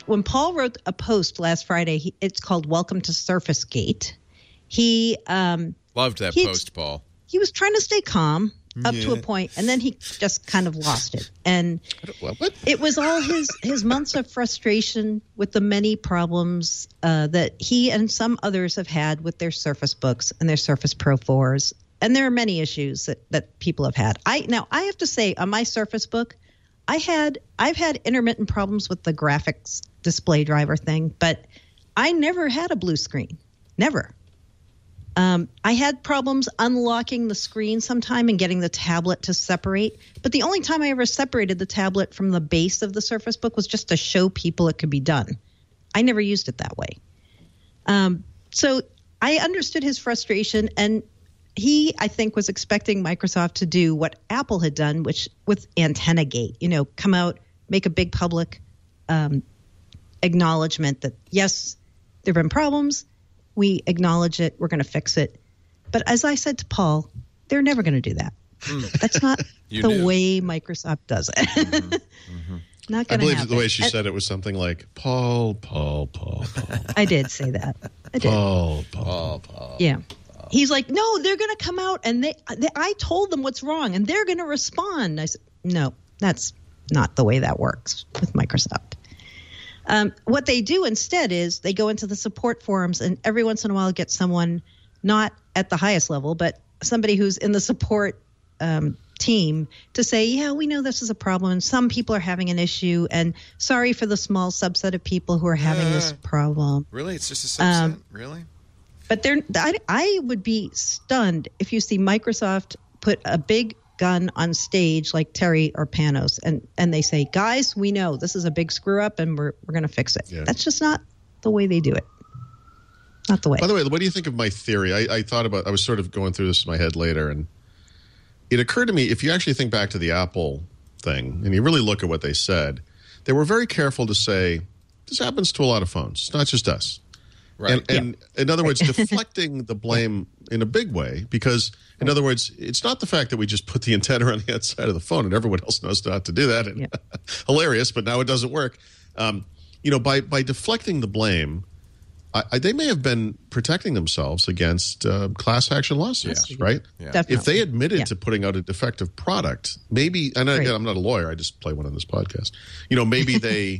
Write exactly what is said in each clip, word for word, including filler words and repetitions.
when Paul wrote a post last Friday, he, it's called "Welcome to Surface Gate." He um, loved that post, Paul. He was trying to stay calm up yeah. to a point, and then he just kind of lost it. And what? It was all his his months of frustration with the many problems uh, that he and some others have had with their Surface Books and their Surface Pro fours. And there are many issues that, that people have had. I now I have to say on my Surface Book, I had I've had intermittent problems with the graphics display driver thing, but I never had a blue screen. Never. Um, I had problems unlocking the screen sometime and getting the tablet to separate. But the only time I ever separated the tablet from the base of the Surface Book was just to show people it could be done. I never used it that way. Um, so I understood his frustration, and he, I think, was expecting Microsoft to do what Apple had done, which with Antenna Gate, you know, come out, make a big public um, acknowledgement that, yes, there have been problems. We acknowledge it. We're going to fix it. But as I said to Paul, they're never going to do that. Mm. That's not the knew. way Microsoft does it. Mm-hmm. Mm-hmm. Not going to happen. I believe the way she said it was something like, Paul, Paul, Paul, Paul. I did say that. I did. Paul, Paul, Paul. Yeah. Paul. He's like, no, they're going to come out, and they, they. I told them what's wrong, and they're going to respond. I said, no, that's not the way that works with Microsoft. Um, what they do instead is they go into the support forums, and every once in a while get someone not at the highest level, but somebody who's in the support um, team to say, yeah, we know this is a problem, and some people are having an issue, and sorry for the small subset of people who are having uh, this problem. Really? It's just a subset? Um, really? But they're, I, I would be stunned if you see Microsoft put a big gun on stage like Terry or Panos, and, and they say, guys, we know this is a big screw up and we're we're going to fix it. Yeah. That's just not the way they do it. Not the way. By the way, what do you think of my theory? I, I thought about, I was sort of going through this in my head later, and it occurred to me, if you actually think back to the Apple thing and you really look at what they said, they were very careful to say, this happens to a lot of phones. It's not just us. Right. And, and yeah. in other words, deflecting the blame in a big way, because in other words, it's not the fact that we just put the antenna on the outside of the phone and everyone else knows not to do that. And yeah. hilarious, but now it doesn't work. Um, you know, by, by deflecting the blame, I, I, they may have been protecting themselves against uh, class action lawsuits, yeah. right? Yeah. If they admitted yeah. to putting out a defective product, maybe, and I, again, I'm not a lawyer, I just play one on this podcast. You know, maybe they...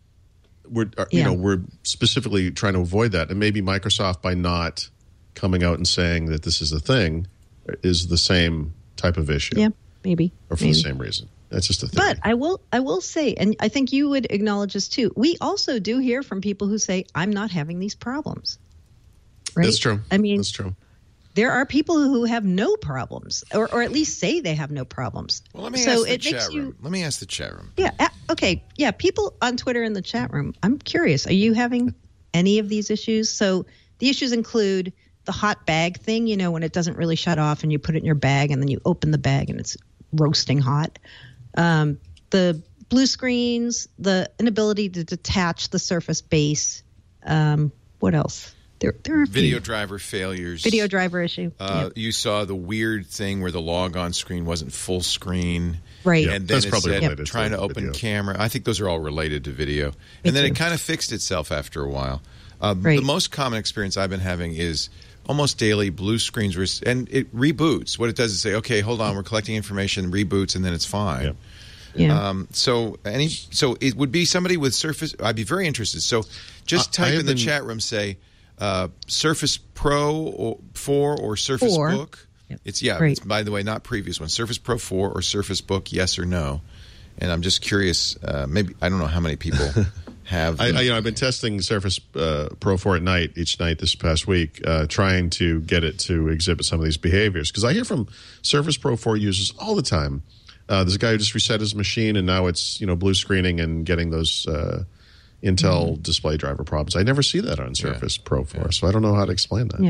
We're, you yeah. know, we're specifically trying to avoid that. And maybe Microsoft, by not coming out and saying that this is a thing, is the same type of issue. Yeah, maybe. Or for maybe. the same reason. That's just a thing. But I will, I will say, and I think you would acknowledge this too, we also do hear from people who say, I'm not having these problems. Right? That's true. I mean, that's true. There are people who have no problems, or, or at least say they have no problems. Well, let me so ask the it chat makes room. you, let me ask the chat room. Yeah. Okay. Yeah. People on Twitter in the chat room. I'm curious. Are you having any of these issues? So the issues include the hot bag thing. You know, when it doesn't really shut off, and you put it in your bag, and then you open the bag, and it's roasting hot. Um, the blue screens, the inability to detach the Surface base. Um, what else? There, there are video few. driver failures. Video driver issue. Uh, yep. You saw the weird thing where the logon screen wasn't full screen. Right. Yeah, and then that's it probably said related trying to, to open video. camera. I think those are all related to video. Me and then too. it kind of fixed itself after a while. Uh, right. The most common experience I've been having is almost daily blue screens, where, and it reboots. What it does is say, okay, hold on, we're collecting information, reboots, and then it's fine. Yeah. Yeah. Um, so any, so it would be somebody with Surface. I'd be very interested. So just type in the been, chat room, say uh, Surface Pro or four or Surface four. Book. Yep. It's yeah. Right. It's, by the way, not previous one. Surface Pro four or Surface Book, yes or no. And I'm just curious. Uh, maybe I don't know how many people have. I, I, you know, I've been testing Surface uh, Pro four at night each night this past week, uh, trying to get it to exhibit some of these behaviors, because I hear from Surface Pro four users all the time. Uh, there's a guy who just reset his machine, and now it's, you know, blue screening and getting those uh, Intel mm-hmm. display driver problems. I never see that on Surface yeah. Pro four, yeah. so I don't know how to explain that. Yeah.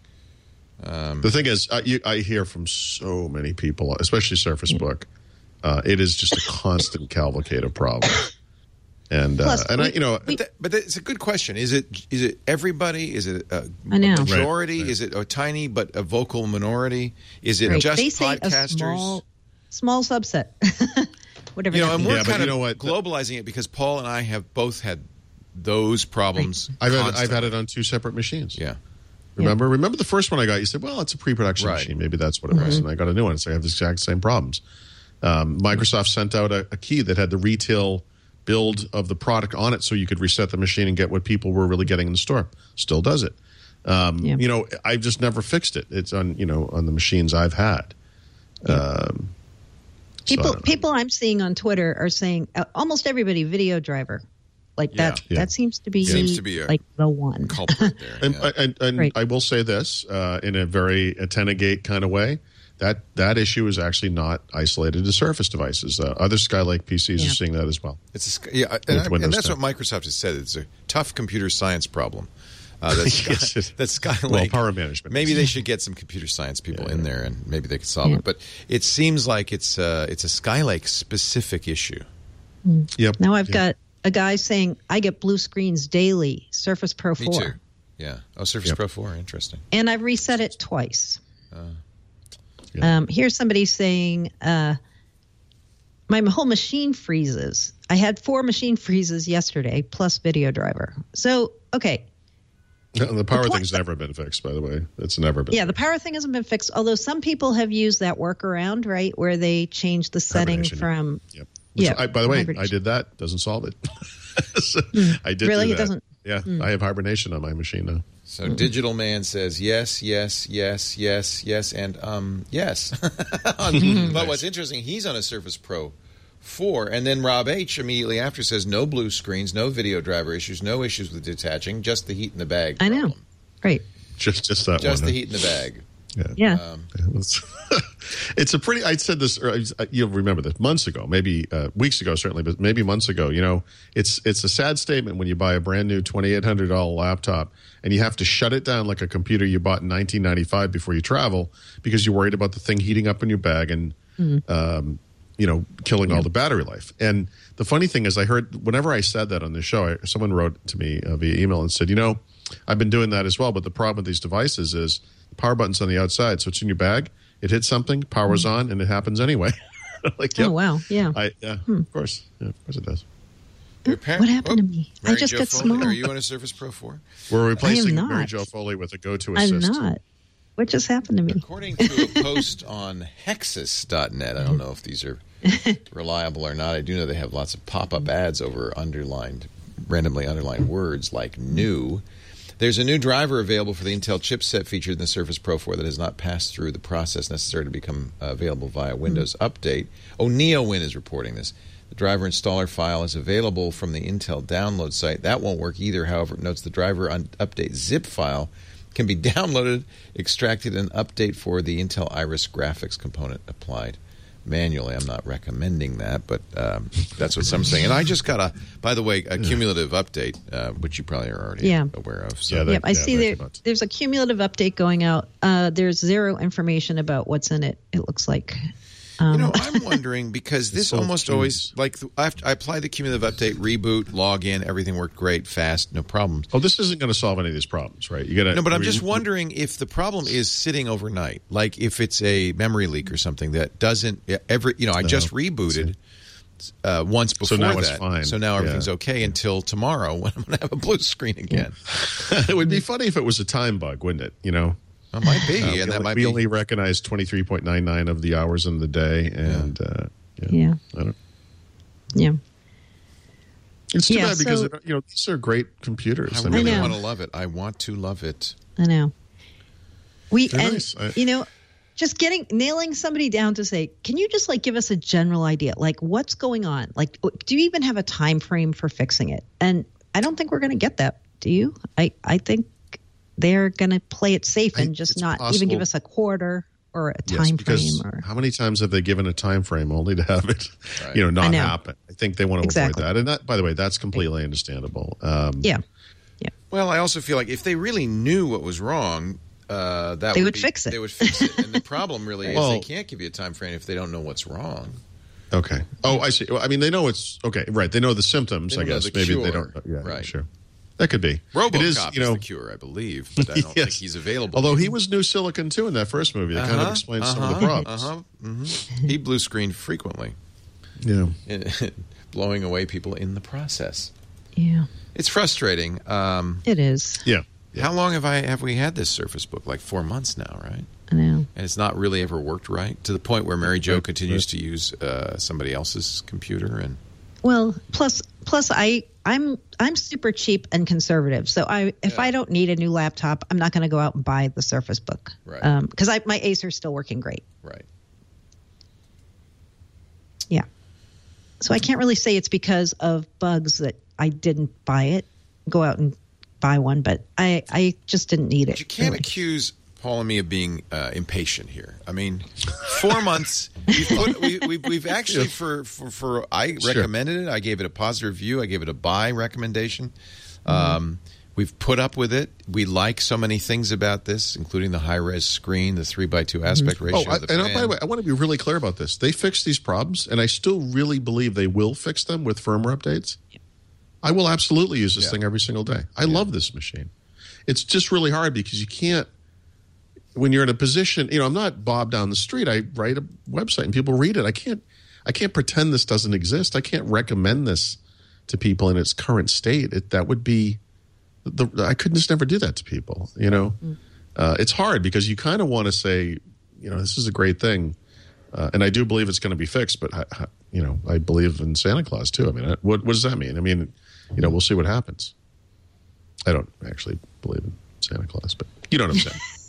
Um, the thing is, I, you, I hear from so many people, especially Surface yeah. Book. Uh, it is just a constant cavalcade of problems. And Plus, uh, and we, I, you know, but, that, but it's a good question. Is it is it everybody? Is it a, I know. majority? Right, right. Is it a tiny but a vocal minority? Is it right. just they say podcasters? A small, small subset. Whatever. You know, and we're yeah, kind you of know what? globalizing it because Paul and I have both had those problems. I've had, I've had it on two separate machines. Yeah. Remember? Yeah. Remember the first one I got? You said, "Well, it's a pre-production Right. machine. Maybe that's what it Mm-hmm. was." And I got a new one. So I have the exact same problems. Um, Microsoft sent out a, a key that had the retail build of the product on it, so you could reset the machine and get what people were really getting in the store. Still does it. Um, Yeah. You know, I've just never fixed it. It's on you know on the machines I've had. Um, so I People, don't know. people I'm seeing on Twitter are saying uh, almost everybody video driver, like Yeah. that. Yeah. That seems to be, Seems to be a like the one. culprit there. And, yeah. and, and Right. I will say this uh, in a very Attenagate kind of way, that that issue is actually not isolated to Surface devices. Uh, other Skylake P Cs Yeah. are seeing that as well. It's a, sc- yeah, and, I, and Windows that's ten. what Microsoft has said. It's a tough computer science problem. Uh, that's Yes, it- that's Skylake. Well, power management. Maybe they should get some computer science people Yeah, in yeah. there, and maybe they could solve Yeah. it. But it seems like it's uh, it's a Skylake specific issue. Yep. Now I've Yep. got a guy saying I get blue screens daily, Surface Pro Me four, too. Yeah. Oh, Surface Yep. Pro four. Interesting. and I've reset it twice. Yeah. Um, here's somebody saying uh, my whole machine freezes. I had four machine freezes yesterday plus video driver. So okay, No, the power point- thing's never been fixed, by the way. It's never been. yeah, the power thing hasn't been fixed. Although some people have used that workaround, right, where they change the setting Hibernation. from Yep. Which Yeah, I, by the way, I hibernation. did that. Doesn't solve it. So I did Really? do It that. doesn't- Yeah, I have hibernation on my machine now. So Digital Man says yes, yes, yes, yes, yes, and um, yes. But what's interesting, he's on a Surface Pro four, and then Rob H. immediately after says no blue screens, no video driver issues, no issues with detaching, just the heat in the bag I know, problem. right? Just, just that Just one. the huh? heat in the bag. Yeah. Yeah, Um, It's, it's a pretty. I said this. Or, uh, you'll remember this months ago, maybe uh, weeks ago, certainly, but maybe months ago. You know, it's it's a sad statement when you buy a brand new twenty eight hundred dollar laptop and you have to shut it down like a computer you bought in nineteen ninety five before you travel because you're worried about the thing heating up in your bag and um, you know killing all the battery life. And the funny thing is, I heard whenever I said that on the show, I, someone wrote to me uh, via email and said, you know, I've been doing that as well, but the problem with these devices is the power button's on the outside, so it's in your bag. It hits something, power's on, and it happens anyway. Like, yep. Oh wow, yeah. I, yeah, of course, yeah, of course it does. Your par- What happened to Oh, me? I Mary just Jo got Foley, small. Are you on a Surface Pro four? We're replacing not. Mary Jo Foley with a go-to I'm assist. not. What just happened to me? According to a post on Hexus dot net, I don't know if these are reliable or not. I do know they have lots of pop-up ads over underlined, randomly underlined words like new. There's a new driver available for the Intel chipset featured in the Surface Pro four that has not passed through the process necessary to become uh, available via Windows Update. Oh, NeoWin is reporting this. The driver installer file is available from the Intel download site. That won't work either. However, it notes the driver un- update zip file can be downloaded, extracted, and update for the Intel Iris graphics component applied manually. I'm not recommending that, but um, that's what some saying. And I just got a, by the way, a cumulative update, uh, which you probably are already Yeah. aware of. So. Yeah, that- Yep, I yeah, see that there. came out. There's a cumulative update going out. Uh, there's zero information about what's in it. It looks like. Um, You know, I'm wondering because this full of almost keys. always, like, I, have to, I apply the cumulative update, reboot, log in, everything worked great, fast, no problems. Oh, this isn't going to solve any of these problems, right? You got to. No, but I'm just wondering if the problem is sitting overnight, like if it's a memory leak or something that doesn't every. You know, I just rebooted uh, once before now that, it's fine. so now everything's Yeah. okay until tomorrow when I'm going to have a blue screen again. It would be funny if it was a time bug, wouldn't it? You know, It might be, Uh, and we that only, might we be. only recognize twenty-three point nine nine of the hours in the day, and uh, yeah, Yeah. I don't. yeah. It's too Yeah, bad because so- you know these are great computers. I I really mean, know. want to love it. I want to love it. I know. We They're and nice. I- you know, just getting nailing somebody down to say, can you just like give us a general idea, like what's going on? Like, do you even have a time frame for fixing it? And I don't think we're going to get that. Do you? I I think they're going to play it safe I- and just it's not even possible. give us a quarter or a yes, time because frame. Or how many times have they given a time frame only to have it, Right. you know, not I know. happen? I think they want to Exactly. avoid that, and that, by the way, that's completely understandable. Um, yeah, Well, I also feel like if they really knew what was wrong, uh, that They would would be- fix it. They would fix it. And the problem really is Well- they can't give you a time frame if they don't know what's wrong. Okay. Oh, I see. Well, I mean, they know it's okay. Right. They know the symptoms. They I know guess the maybe cure. they don't. Yeah. Right. Sure. That could be. RoboCop it is, is, you know, the cure, I believe, but I don't think Yes. he's available. Although he was New Silicon too in that first movie, that kind of explains some of the problems. Uh-huh. hmm He blue screened frequently, Yeah. blowing away people in the process. Yeah. It's frustrating. Um, it is. Yeah. How long have I have we had this Surface Book? Like four months now, right? I know. And it's not really ever worked right, to the point where Mary Jo continues to use uh, somebody else's computer. And Well, plus plus I I'm I'm super cheap and conservative. So I if Yeah. I don't need a new laptop, I'm not going to go out and buy the Surface Book. Right. Um, because I my Acer's still working great. right. Yeah. So I can't really say it's because of bugs that I didn't buy it, go out and buy one, but I I just didn't need it. But you can't really. accuse Paul and me of being uh, impatient here. I mean, four months. We've, put, we, we've, we've actually for, for for I Sure. recommended it. I gave it a positive review. I gave it a buy recommendation. Um, we've put up with it. We like so many things about this, including the high res screen, the three by two aspect Oh, ratio. I, of the and fan. by the way, I want to be really clear about this. They fixed these problems, and I still really believe they will fix them with firmware updates. I will absolutely use this Yeah. thing every single day. I love this machine. It's just really hard because you can't, when you're in a position, you know, I'm not Bob down the street. I write a website and people read it. I can't, I can't pretend this doesn't exist. I can't recommend this to people in its current state. It, that would be, the, I could just never do that to people. You know, mm. uh, it's hard because you kind of want to say, you know, this is a great thing, uh, and I do believe it's going to be fixed. But I, I, you know, I believe in Santa Claus too. I mean, what what does that mean? I mean, you know, we'll see what happens. I don't actually believe in Santa Claus, but you know what I'm saying.